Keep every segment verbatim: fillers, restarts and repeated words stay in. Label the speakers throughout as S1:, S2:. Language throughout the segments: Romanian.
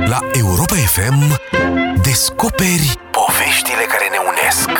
S1: La Europa F M descoperi poveștile care ne unesc.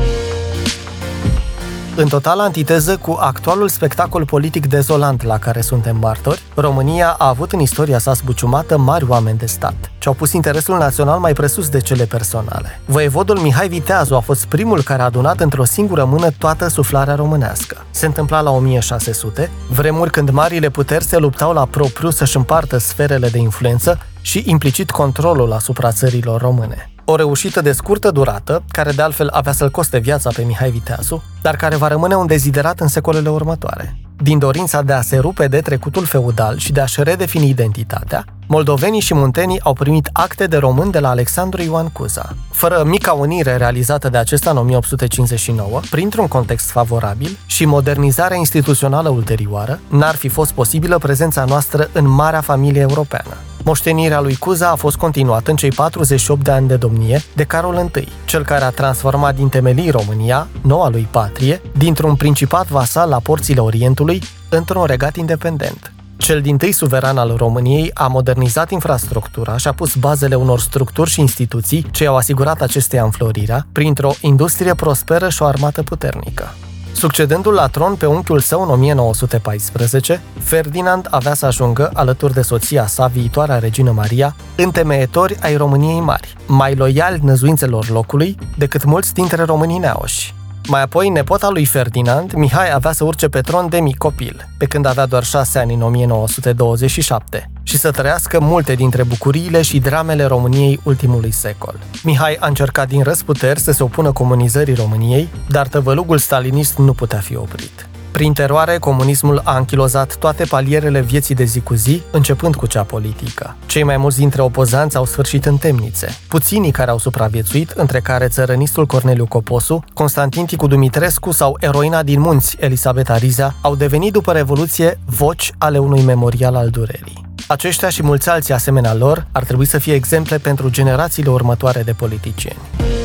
S2: În totală antiteză cu actualul spectacol politic dezolant la care suntem martori, România a avut în istoria sa zbuciumată mari oameni de stat, ce au pus interesul național mai presus de cele personale. Voievodul Mihai Viteazu a fost primul care a adunat într-o singură mână toată suflarea românească. Se întâmpla la o mie șase sute, vremuri când marile puteri se luptau la propriu să-și împartă sferele de influență și implicit controlul asupra țărilor române. O reușită de scurtă durată, care de altfel avea să-l coste viața pe Mihai Viteazu, dar care va rămâne un deziderat în secolele următoare. Din dorința de a se rupe de trecutul feudal și de a-și redefini identitatea, moldovenii și muntenii au primit acte de român de la Alexandru Ioan Cuza. Fără mica unire realizată de acesta în o mie opt sute cincizeci și nouă, printr-un context favorabil și modernizarea instituțională ulterioară, n-ar fi fost posibilă prezența noastră în marea familie europeană. Moștenirea lui Cuza a fost continuată în cei patruzeci și opt de ani de domnie de Carol I, cel care a transformat din temelii România, noua lui patrie, dintr-un principat vasal la porțile Orientului, într-un regat independent. Cel dintâi suveran al României a modernizat infrastructura și a pus bazele unor structuri și instituții ce au asigurat acesteia înflorirea printr-o industrie prosperă și o armată puternică. Succedându-l la tron pe unchiul său în o mie nouă sute paisprezece, Ferdinand avea să ajungă, alături de soția sa, viitoarea regină Maria, întemeietori ai României mari, mai loiali năzuințelor locului decât mulți dintre românii neauși. Mai apoi, nepota lui Ferdinand, Mihai, avea să urce pe tron de mic copil, pe când avea doar șase ani în o mie nouă sute douăzeci și șapte, și să trăiască multe dintre bucuriile și dramele României ultimului secol. Mihai a încercat din răzputeri să se opună comunizării României, dar tăvălugul stalinist nu putea fi oprit. Prin teroare, comunismul a anchilozat toate palierele vieții de zi cu zi, începând cu cea politică. Cei mai mulți dintre opozanți au sfârșit în temnițe. Puținii care au supraviețuit, între care țărănistul Corneliu Coposu, Constantin Ticu Dumitrescu sau eroina din munți, Elisabeta Rizea, au devenit după Revoluție voci ale unui memorial al durerii. Aceștia și mulți alții asemenea lor ar trebui să fie exemple pentru generațiile următoare de politicieni.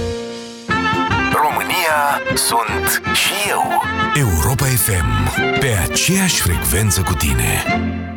S1: România sunt și eu. Europa F M, pe aceeași frecvență cu tine.